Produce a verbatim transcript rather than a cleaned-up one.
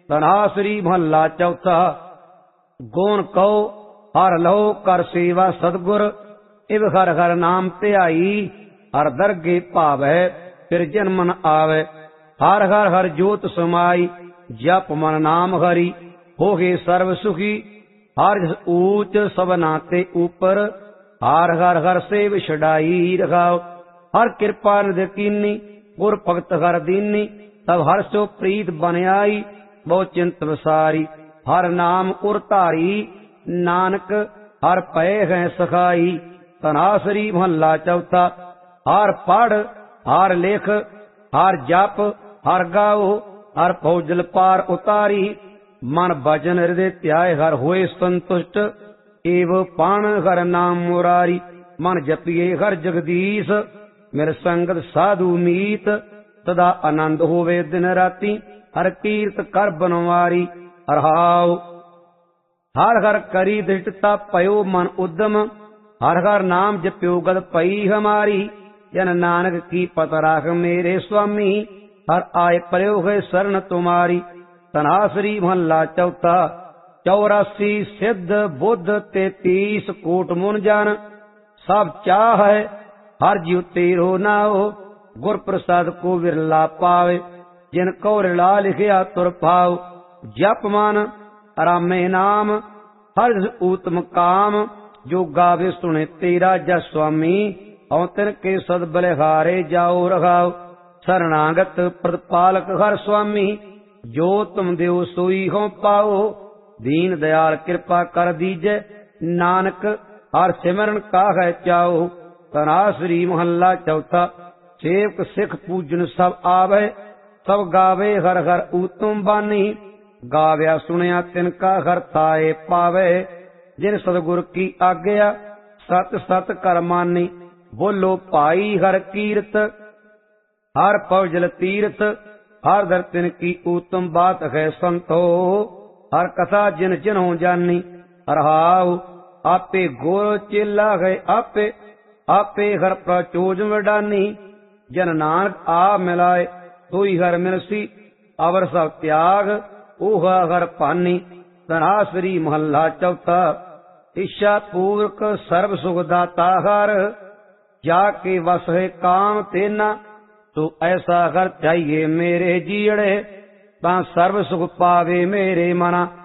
तनासरी महला चौथा। गोन कहो हर लहो कर सेवा सतगुर, इव हर हर नाम ध्याई, हर दरगे भावै फिर जन्मन आवे। हर हर हर जोत समाई, जप मन नाम हरि, हो गए सर्व सुखी। हर ऊंच सबना ते ऊपर, हर हर हर सेव छड़ाई रखाओ। हर कृपा निध कीनी, गुर भगत हर दीनी, तब हर सो प्रीत बन आई, बहु चिंत विसारी। हर नाम उर धारी, नानक हर पै है सखाई। तनासरी महला चौथा। हर पढ़ हर लिख, हर जप हर गाओ, हर फौजल पार उतारी। मन भजन हृदय ध्याय, हर होए संतुष्ट, एव पाण हर नाम मुरारी। मन जपिए हर जगदीश, मेरे संगत साधु मीत, सदा आनंद होवे दिन राती, हर कीर्त कर बनवारी। हरहाओ हर हर करी दृष्टता, पयो मन उद्यम, हर हर नाम जप्यो गद पई हमारी। जन नानक की पत राख मेरे स्वामी, हर आय पर्यो है शरण तुम्हारी। तनासरी महला चौथा। चौरासी सिद्ध बुद्ध तैतीस कोट मुन जान, सब चाह है हर जीव तेरो नाओ। गुर प्रसाद को विरला पावे, जिन को रिला लिखिया तुर पाओ। जप मन रामे नाम, हर उत्तम काम, जो गावे सुने तेरा जस स्वामी। औ तिन के सद बलिहारे जाओ रखाओ। शरणागत प्रतिपालक हर स्वामी, जो तुम देव सोई हो पाओ। दीन दयाल कृपा कर दीजे, नानक हर सिमरन का है चाओ। तनासरी महला चौथा। सेवक सिख पूजन सब आवे, सब गावे हर हर उत्तम बानी। गाव्या सुनिया तिनका हर थाए पावे, जिन सतगुर की आज्ञा सत सत कर मानी। बोलो भाई हर कीरत, हर फौजल तीर्थ, हर दर तिन की उत्तम बात है संतो। हर कथा जिन जिन हो जानी। हरहाओ आपे गोर चेला है आपे, आपे हर प्रचोज वडानी। जन नानक आ मिलाए, सोई हर मिलसी, अवर सब त्याग, ओह हर पानी। तनासरी महला चौथा। इच्छा पूर्वक सर्व सुख दाता हर, जाके वस है काम तेना। तो ऐसा घर चाहिए मेरे जीड़े, ता सर्व सुख पावे मेरे मना।